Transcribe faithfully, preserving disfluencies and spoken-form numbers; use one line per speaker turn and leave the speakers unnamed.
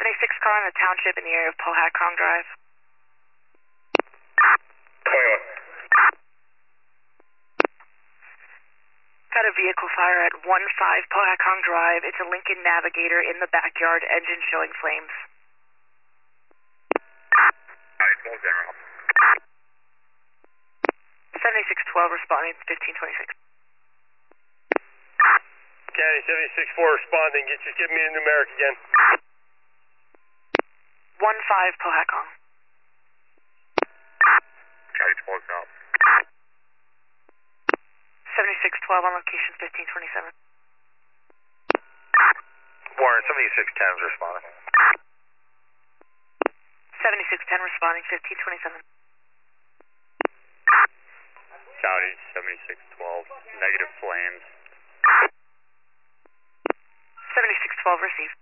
seventy-six calling the township in the area of Powhatan Drive.
twenty-one.
Got a vehicle fire at one five Powhatan Drive. It's a Lincoln Navigator in the backyard, engine showing flames.
General.
seventy-six twelve responding, fifteen twenty-six.
County seventy-six four responding. Get, just give me a numeric again.
one five Powhatan.
County twelve out.
seventy-six twelve on location, fifteen twenty-seven.
Warren, seventy-six ten is responding.
seventy-six ten responding, fifteen twenty-seven.
County seventy-six twelve, negative flames.
seventy-six twelve received.